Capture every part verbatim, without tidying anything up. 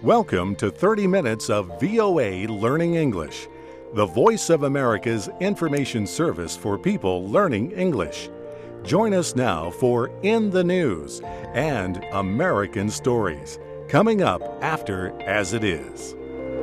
Welcome to thirty minutes of V O A Learning English, the voice of America's information service for people learning English. Join us now for In the News and American Stories, coming up after As It Is.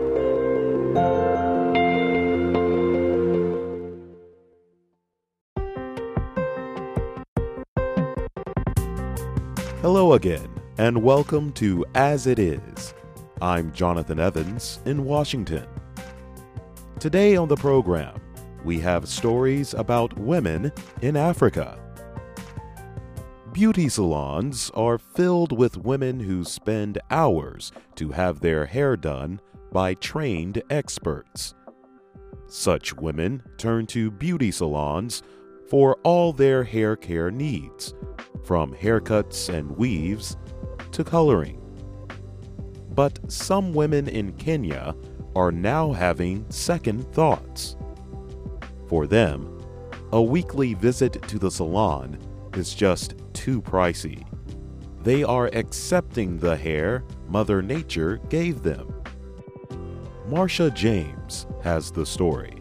Hello again, and welcome to As It Is. I'm Jonathan Evans in Washington. Today on the program, we have stories about women in Africa. Beauty salons are filled with women who spend hours to have their hair done by trained experts. Such women turn to beauty salons for all their hair care needs, from haircuts and weaves to coloring. But some women in Kenya are now having second thoughts. For them, a weekly visit to the salon is just too pricey. They are accepting the hair Mother Nature gave them. Marsha James has the story.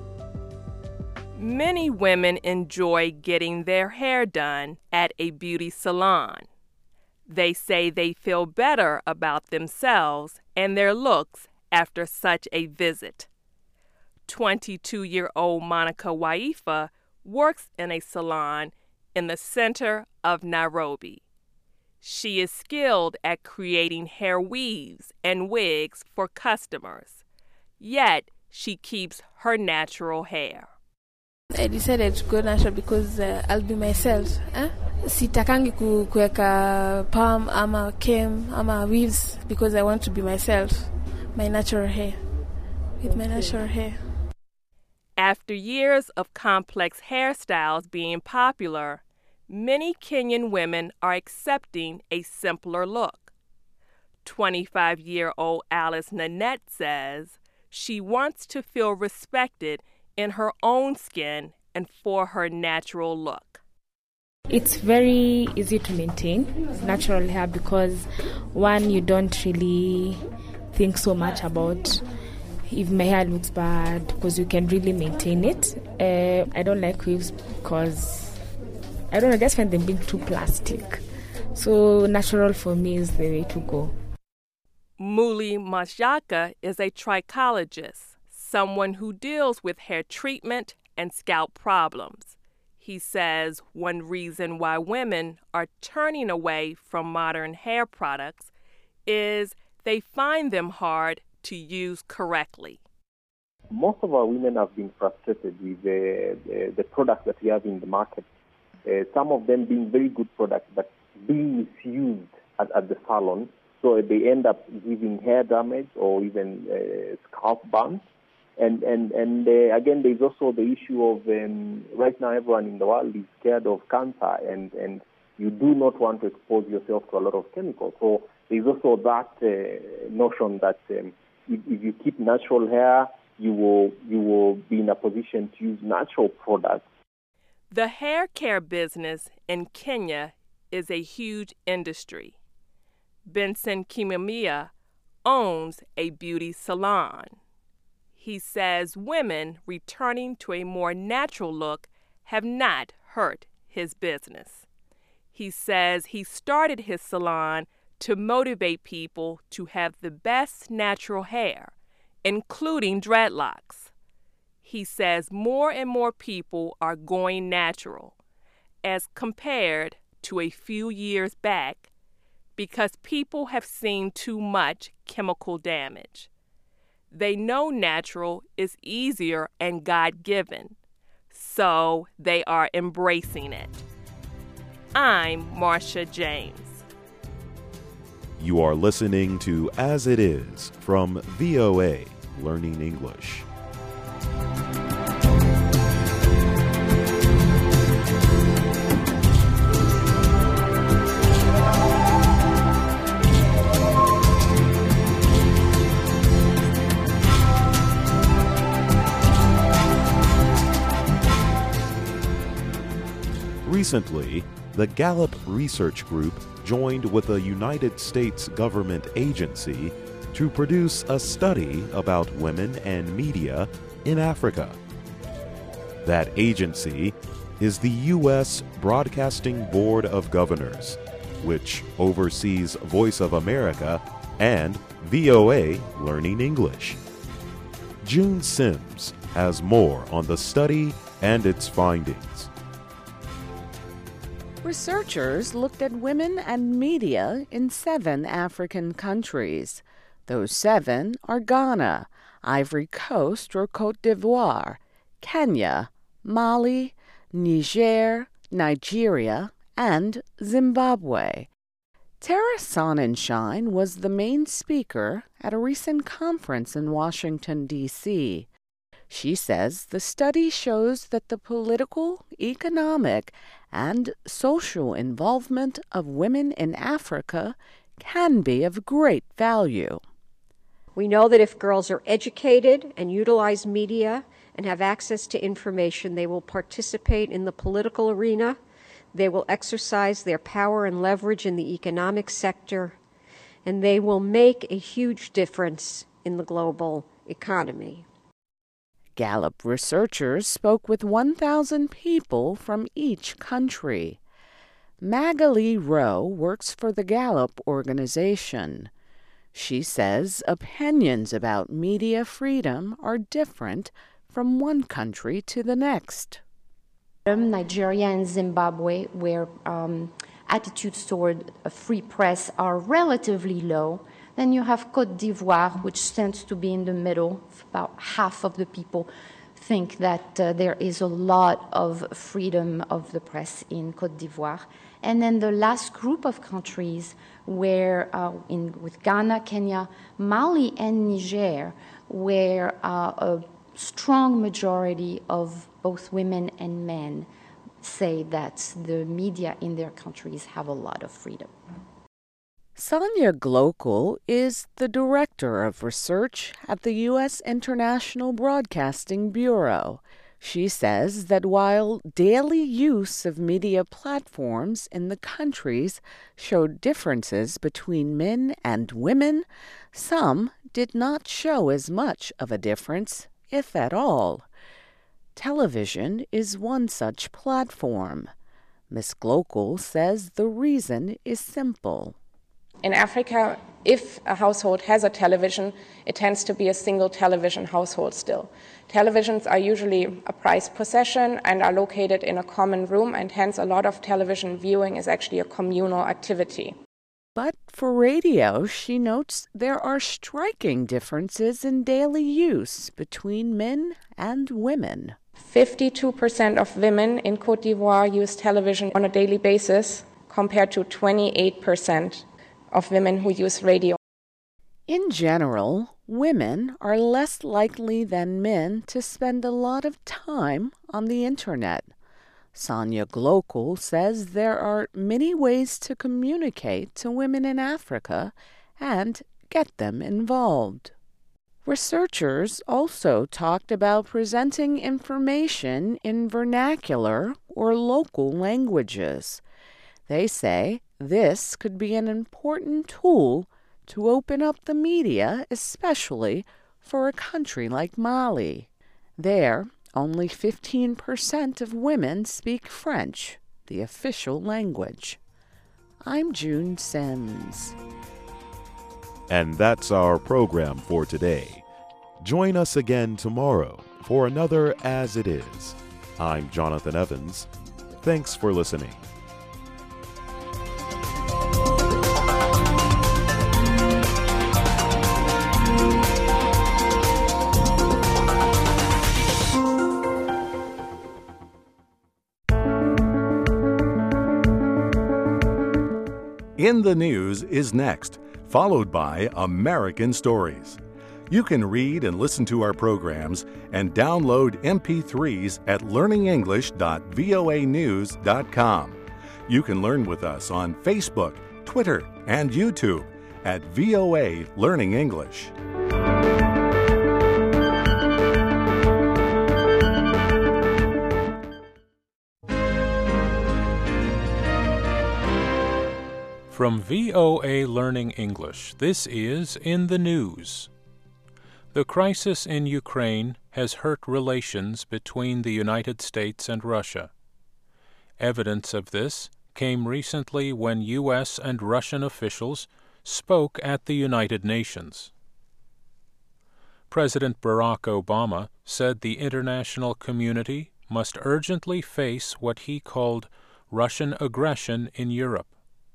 Many women enjoy getting their hair done at a beauty salon. They say they feel better about themselves and their looks after such a visit. twenty-two-year-old Monica Waifa works in a salon in the center of Nairobi. She is skilled at creating hair weaves and wigs for customers, yet she keeps her natural hair. I decided to go natural because uh, I'll be myself. Eh? Sitakangi ku, kuweka palm ama kem ama weaves because I want to be myself, my natural hair, with my natural hair. After years of complex hairstyles being popular, many Kenyan women are accepting a simpler look. twenty-five-year-old Alice Nanette says she wants to feel respected in her own skin and for her natural look. It's very easy to maintain natural hair because, one, you don't really think so much about if my hair looks bad because you can really maintain it. Uh, I don't like weaves because, I don't know, I just find them being too plastic. So natural for me is the way to go. Muli Mashaka is a trichologist, someone who deals with hair treatment and scalp problems. He says one reason why women are turning away from modern hair products is they find them hard to use correctly. Most of our women have been frustrated with the, the, the products that we have in the market. Uh, some of them being very good products, but being misused at, at the salon. So they end up giving hair damage or even uh, scalp burns. And and and uh, again, there's also the issue of um, right now everyone in the world is scared of cancer, and, and you do not want to expose yourself to a lot of chemicals. So there's also that uh, notion that um, if, if you keep natural hair, you will you will be in a position to use natural products. The hair care business in Kenya is a huge industry. Benson Kimamia owns a beauty salon. He says women returning to a more natural look have not hurt his business. He says he started his salon to motivate people to have the best natural hair, including dreadlocks. He says more and more people are going natural as compared to a few years back because people have seen too much chemical damage. They know natural is easier and God-given, so they are embracing it. I'm Marsha James. You are listening to As It Is from V O A Learning English. Recently, the Gallup Research Group joined with a United States government agency to produce a study about women and media in Africa. That agency is the U S Broadcasting Board of Governors, which oversees Voice of America and V O A Learning English. June Sims has more on the study and its findings. Researchers looked at women and media in seven African countries. Those seven are Ghana, Ivory Coast or Côte d'Ivoire, Kenya, Mali, Niger, Nigeria, and Zimbabwe. Tara Sonnenschein was the main speaker at a recent conference in Washington, D C She says the study shows that the political, economic, and social involvement of women in Africa can be of great value. We know that if girls are educated and utilize media and have access to information, they will participate in the political arena, they will exercise their power and leverage in the economic sector, and they will make a huge difference in the global economy. Gallup researchers spoke with one thousand people from each country. Magali Rowe works for the Gallup organization. She says opinions about media freedom are different from one country to the next. Nigeria and Zimbabwe, where um, attitudes toward a free press are relatively low. Then you have Côte d'Ivoire, which tends to be in the middle. About half of the people think that uh, there is a lot of freedom of the press in Côte d'Ivoire. And then the last group of countries where, uh, in, with Ghana, Kenya, Mali, and Niger, where uh, a strong majority of both women and men say that the media in their countries have a lot of freedom. Sonia Glokal is the Director of Research at the U S International Broadcasting Bureau. She says that while daily use of media platforms in the countries showed differences between men and women, some did not show as much of a difference, if at all. Television is one such platform. Miz Glokal says the reason is simple. In Africa, if a household has a television, it tends to be a single television household still. Televisions are usually a prized possession and are located in a common room, and hence a lot of television viewing is actually a communal activity. But for radio, she notes there are striking differences in daily use between men and women. fifty-two percent of women in Côte d'Ivoire use television on a daily basis, compared to twenty-eight percent of women who use radio. In general, women are less likely than men to spend a lot of time on the Internet. Sonia Glokal says there are many ways to communicate to women in Africa and get them involved. Researchers also talked about presenting information in vernacular or local languages. They say this could be an important tool to open up the media, especially for a country like Mali. There, only fifteen percent of women speak French, the official language. I'm June Sims. And that's our program for today. Join us again tomorrow for another As It Is. I'm Jonathan Evans. Thanks for listening. In the News is next, followed by American Stories. You can read and listen to our programs and download M P threes at learning english dot voa news dot com. You can learn with us on Facebook, Twitter, and YouTube at V O A Learning English. From V O A Learning English, this is In the News. The crisis in Ukraine has hurt relations between the United States and Russia. Evidence of this came recently when U S and Russian officials spoke at the United Nations. President Barack Obama said the international community must urgently face what he called Russian aggression in Europe.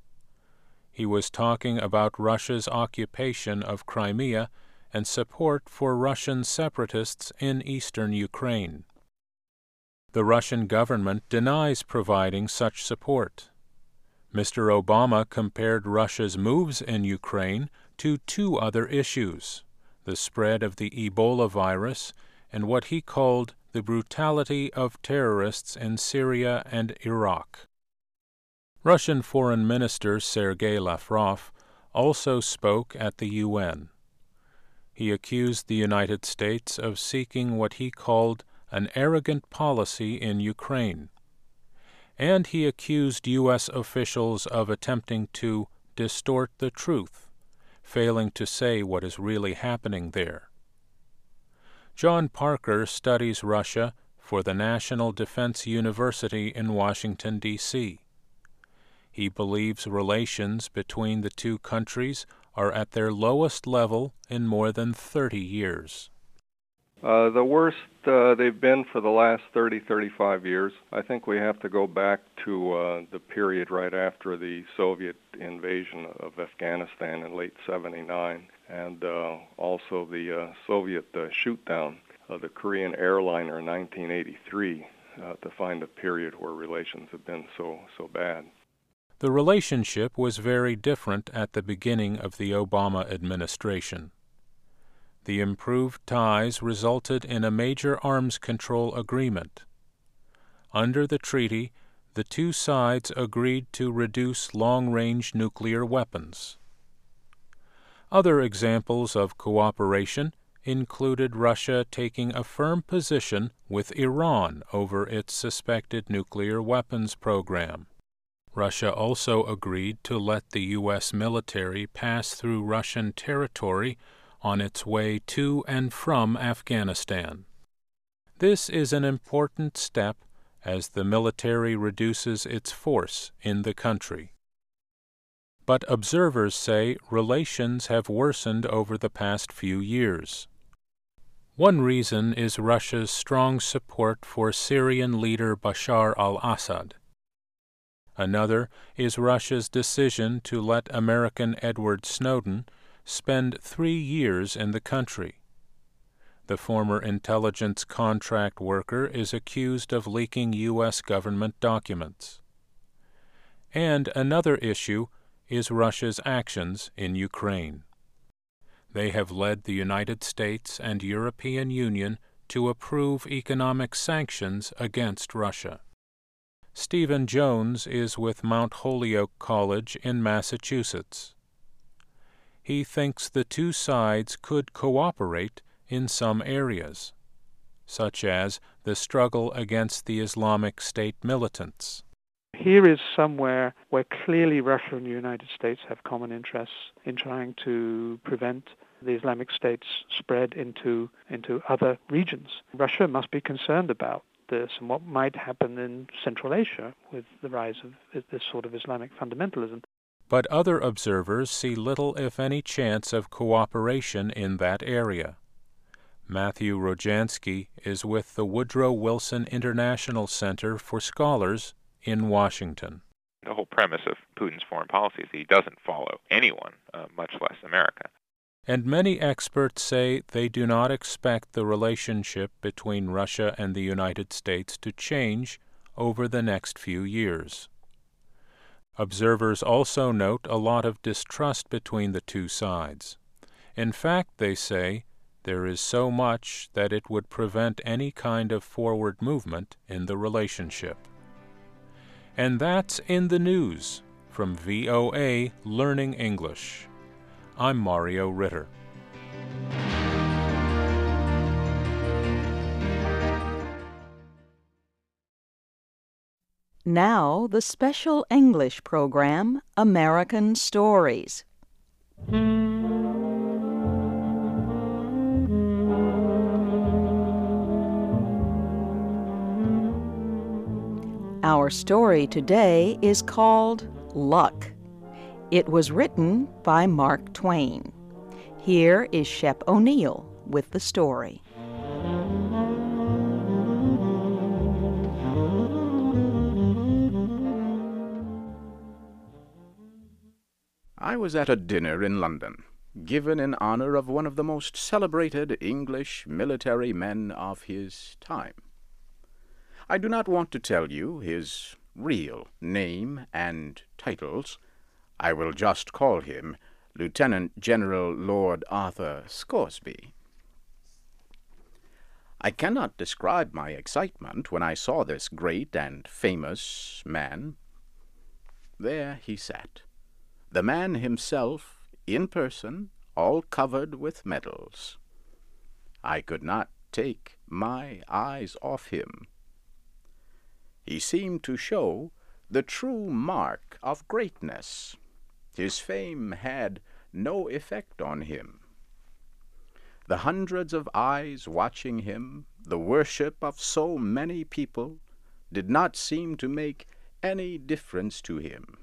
He was talking about Russia's occupation of Crimea and support for Russian separatists in eastern Ukraine. The Russian government denies providing such support. Mister Obama compared Russia's moves in Ukraine to two other issues: the spread of the Ebola virus and what he called the brutality of terrorists in Syria and Iraq. Russian Foreign Minister Sergei Lavrov also spoke at the U N. He accused the United States of seeking what he called an arrogant policy in Ukraine, and he accused U S officials of attempting to distort the truth, failing to say what is really happening there. John Parker studies Russia for the National Defense University in Washington, D C He believes relations between the two countries are at their lowest level in more than thirty years. Uh, the worst uh, they've been for the last thirty, thirty-five years. I think we have to go back to uh, the period right after the Soviet invasion of Afghanistan in late seventy-nine, and uh, also the uh, Soviet uh, shoot-down of the Korean airliner in nineteen eighty-three uh, to find a period where relations have been so, so bad. The relationship was very different at the beginning of the Obama administration. The improved ties resulted in a major arms control agreement. Under the treaty, the two sides agreed to reduce long-range nuclear weapons. Other examples of cooperation included Russia taking a firm position with Iran over its suspected nuclear weapons program. Russia also agreed to let the U S military pass through Russian territory on its way to and from Afghanistan. This is an important step as the military reduces its force in the country. But observers say relations have worsened over the past few years. One reason is Russia's strong support for Syrian leader Bashar al-Assad. Another is Russia's decision to let American Edward Snowden spend three years in the country. The former intelligence contract worker is accused of leaking U S government documents. And another issue is Russia's actions in Ukraine. They have led the United States and European Union to approve economic sanctions against Russia. Stephen Jones is with Mount Holyoke College in Massachusetts. He thinks the two sides could cooperate in some areas, such as the struggle against the Islamic State militants. Here is somewhere where clearly Russia and the United States have common interests in trying to prevent the Islamic State's spread into, into other regions. Russia must be concerned about this and what might happen in Central Asia with the rise of this sort of Islamic fundamentalism. But other observers see little, if any, chance of cooperation in that area. Matthew Rojansky is with the Woodrow Wilson International Center for Scholars in Washington. The whole premise of Putin's foreign policy is that he doesn't follow anyone, uh, much less America. And many experts say they do not expect the relationship between Russia and the United States to change over the next few years. Observers also note a lot of distrust between the two sides. In fact, they say, there is so much that it would prevent any kind of forward movement in the relationship. And that's In the News from V O A Learning English. I'm Mario Ritter. Now, the special English program, American Stories. Our story today is called Luck. It was written by Mark Twain. Here is Shep O'Neill with the story. I was at a dinner in London, given in honor of one of the most celebrated English military men of his time. I do not want to tell you his real name and titles. I will just call him Lieutenant General Lord Arthur Scoresby. I cannot describe my excitement when I saw this great and famous man. There he sat, the man himself, in person, all covered with medals. I could not take my eyes off him. He seemed to show the true mark of greatness. His fame had no effect on him. The hundreds of eyes watching him, the worship of so many people, did not seem to make any difference to him.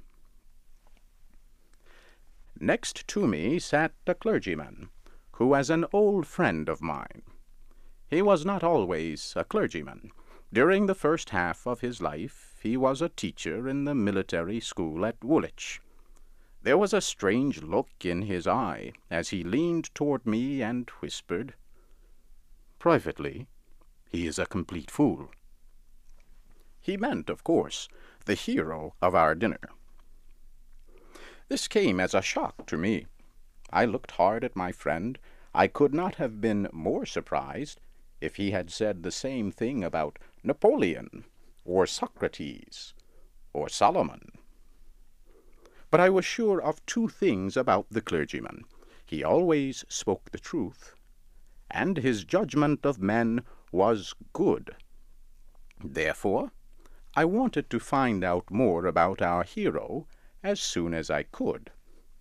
Next to me sat a clergyman, who was an old friend of mine. He was not always a clergyman. During the first half of his life, he was a teacher in the military school at Woolwich. There was a strange look in his eye as he leaned toward me and whispered, "Privately, he is a complete fool." He meant, of course, the hero of our dinner. This came as a shock to me. I looked hard at my friend. I could not have been more surprised if he had said the same thing about Napoleon, or Socrates, or Solomon. But I was sure of two things about the clergyman. He always spoke the truth, and his judgment of men was good. Therefore, I wanted to find out more about our hero as soon as I could.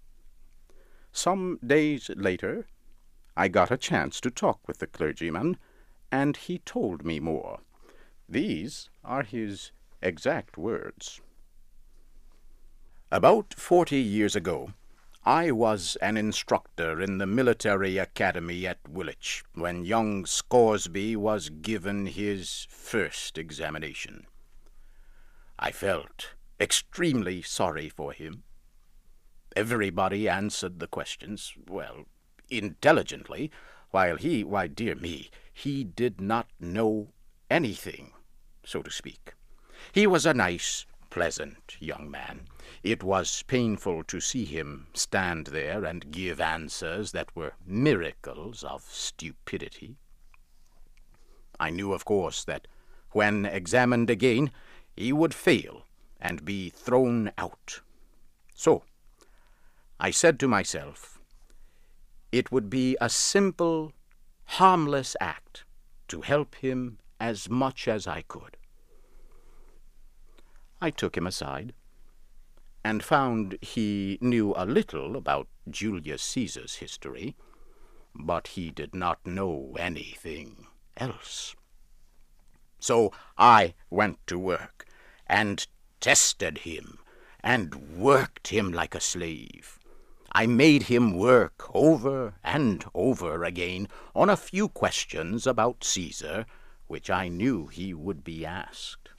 Some days later, I got a chance to talk with the clergyman, and he told me more. These are his exact words. About forty years ago, I was an instructor in the military academy at Woolwich when young Scoresby was given his first examination. I felt extremely sorry for him. Everybody answered the questions, well, intelligently, while he, why, dear me, he did not know anything, so to speak. He was a nice, pleasant young man. It was painful to see him stand there and give answers that were miracles of stupidity. I knew, of course, that when examined again, he would fail and be thrown out. So, I said to myself, it would be a simple, harmless act to help him as much as I could. I took him aside and found he knew a little about Julius Caesar's history, but he did not know anything else. So I went to work and tested him and worked him like a slave. I made him work over and over again on a few questions about Caesar, which I knew he would be asked.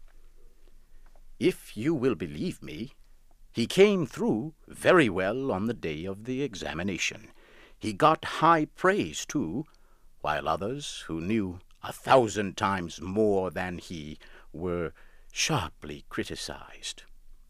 If you will believe me, he came through very well on the day of the examination. He got high praise, too, while others, who knew a thousand times more than he, were sharply criticized.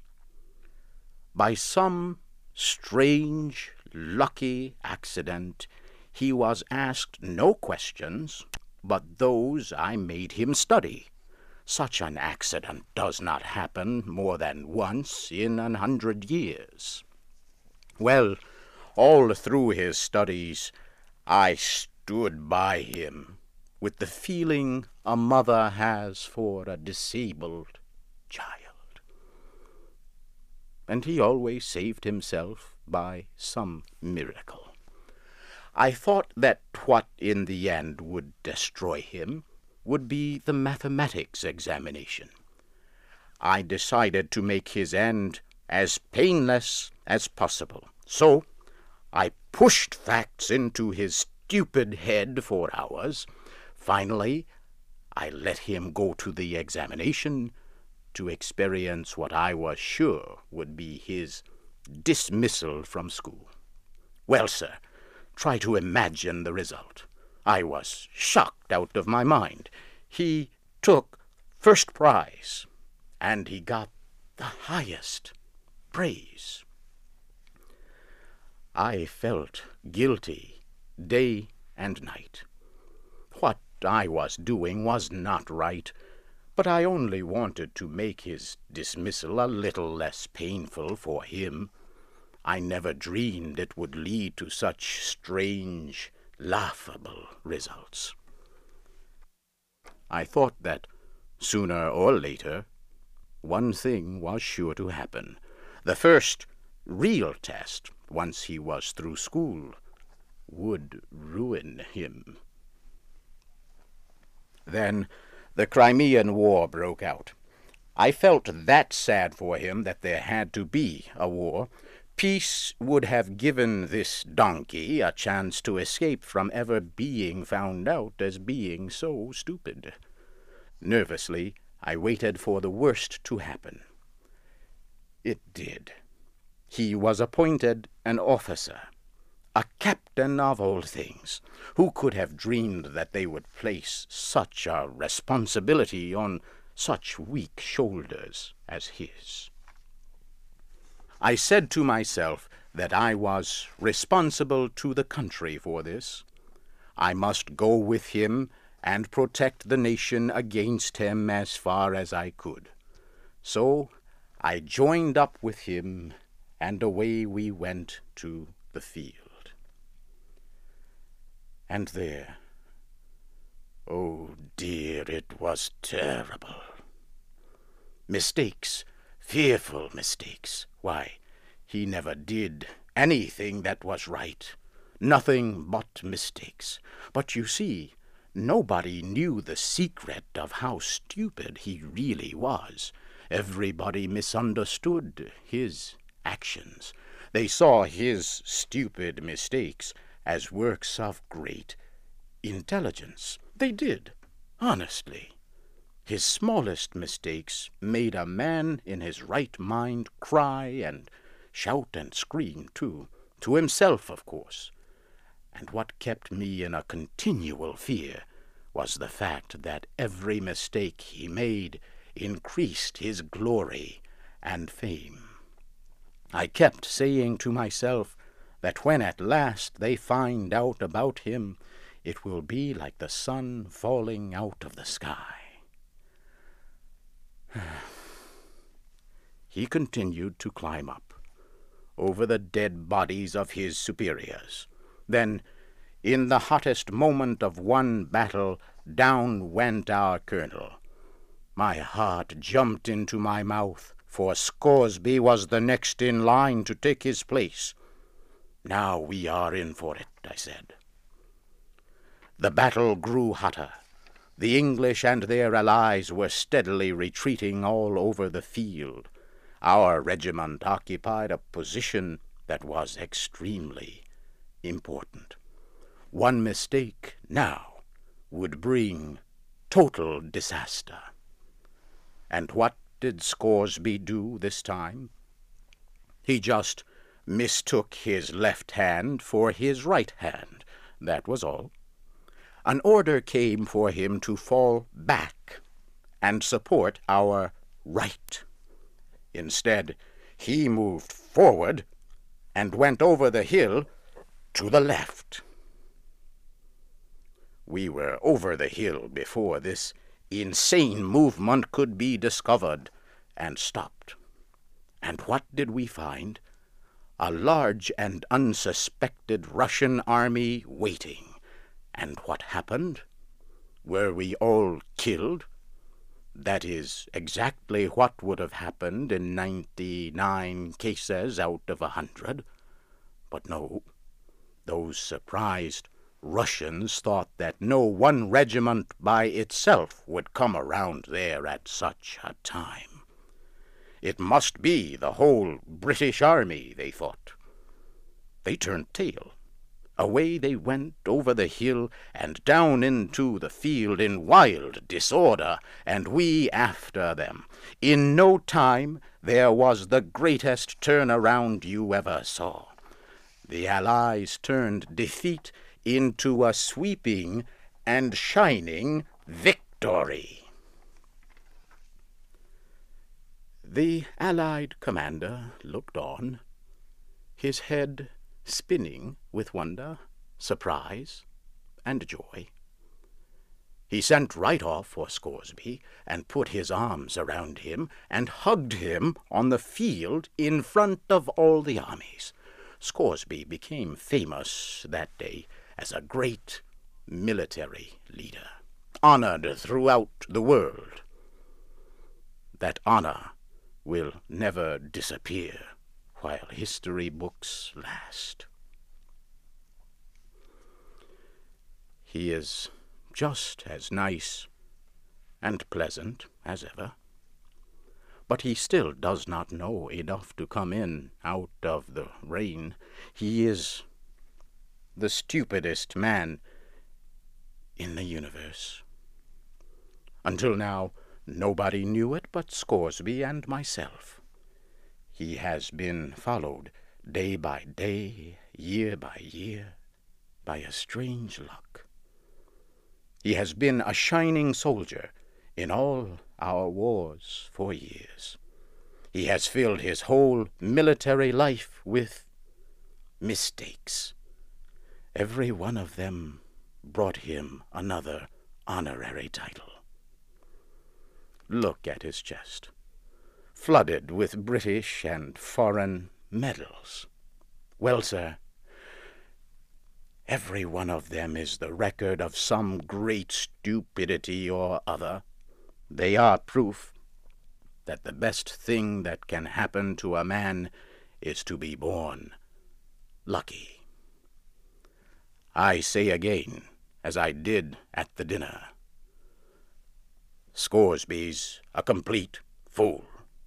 By some strange, lucky accident, he was asked no questions but those I made him study. Such an accident does not happen more than once in an hundred years. Well, all through his studies, I stood by him with the feeling a mother has for a disabled child. and he always saved himself by some miracle. I thought that what in the end would destroy him would be the mathematics examination. I decided to make his end as painless as possible, so I pushed facts into his stupid head for hours. Finally, I let him go to the examination to experience what I was sure would be his dismissal from school. Well, sir, try to imagine the result. I was shocked out of my mind. He took first prize, and he got the highest praise. I felt guilty day and night. What I was doing was not right, but I only wanted to make his dismissal a little less painful for him. I never dreamed it would lead to such strange, laughable results. I thought that sooner or later one thing was sure to happen. The first real test, once he was through school, would ruin him. Then the Crimean War broke out. I felt that sad for him that there had to be a war. Peace would have given this donkey a chance to escape from ever being found out as being so stupid. Nervously, I waited for the worst to happen. It did. He was appointed an officer, a captain of all things. Who could have dreamed that they would place such a responsibility on such weak shoulders as his? I said to myself that I was responsible to the country for this. I must go with him and protect the nation against him as far as I could. So I joined up with him, and away we went to the field. And there, oh dear, it was terrible. Mistakes, fearful mistakes. Why, he never did anything that was right. Nothing but mistakes. But you see, nobody knew the secret of how stupid he really was. Everybody misunderstood his actions. They saw his stupid mistakes as works of great intelligence. They did, honestly. His smallest mistakes made a man in his right mind cry and shout and scream, too, to himself, of course. And what kept me in a continual fear was the fact that every mistake he made increased his glory and fame. I kept saying to myself that when at last they find out about him, it will be like the sun falling out of the sky. He continued to climb up, over the dead bodies of his superiors. Then, in the hottest moment of one battle, down went our colonel. My heart jumped into my mouth, for Scoresby was the next in line to take his place. Now we are in for it, I said. The battle grew hotter. The English and their allies were steadily retreating all over the field. Our regiment occupied a position that was extremely important. One mistake now would bring total disaster. And what did Scoresby do this time? He just mistook his left hand for his right hand. That was all. An order came for him to fall back and support our right. Instead, he moved forward and went over the hill to the left. We were over the hill before this insane movement could be discovered and stopped. And what did we find? A large and unsuspected Russian army waiting. And what happened? Were we all killed? That is exactly what would have happened in ninety-nine cases out of a hundred. But no, those surprised Russians thought that no one regiment by itself would come around there at such a time. It must be the whole British army, they thought. They turned tail. Away they went over the hill and down into the field in wild disorder, and we after them. In no time there was the greatest turnaround you ever saw. The Allies turned defeat into a sweeping and shining victory. The Allied commander looked on, his head spinning with wonder, surprise, and joy. He sent right off for Scoresby and put his arms around him and hugged him on the field in front of all the armies. Scoresby became famous that day as a great military leader, honored throughout the world. That honor will never disappear while history books last. He is just as nice and pleasant as ever, but he still does not know enough to come in out of the rain. He is the stupidest man in the universe. Until now, nobody knew it but Scoresby and myself. He has been followed day by day, year by year, by a strange luck. He has been a shining soldier in all our wars for years. He has filled his whole military life with mistakes. Every one of them brought him another honorary title. Look at his chest, flooded with British and foreign medals. Well, sir, every one of them is the record of some great stupidity or other. They are proof that the best thing that can happen to a man is to be born lucky. I say again, as I did at the dinner, Scoresby's a complete fool.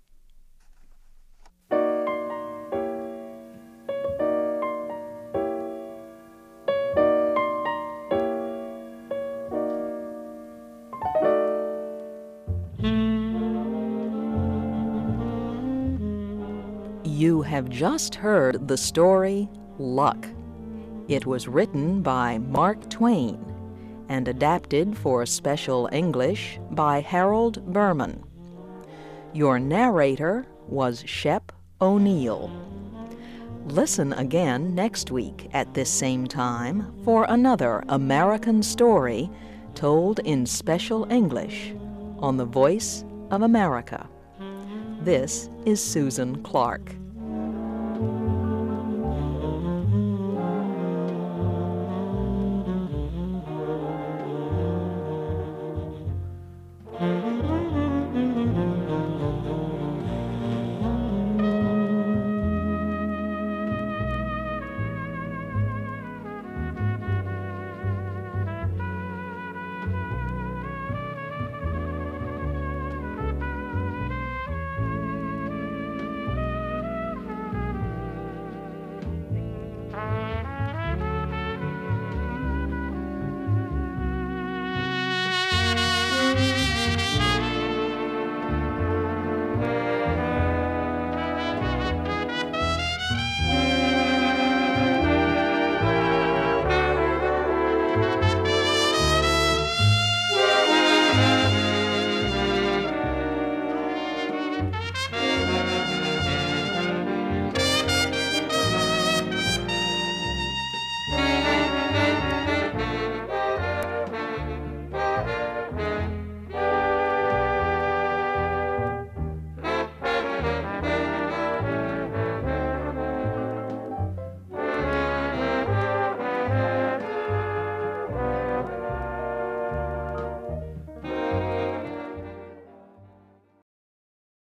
You have just heard the story Luck. It was written by Mark Twain and adapted for Special English by Harold Berman. Your narrator was Shep O'Neill. Listen again next week at this same time for another American story told in Special English on the Voice of America. This is Susan Clark.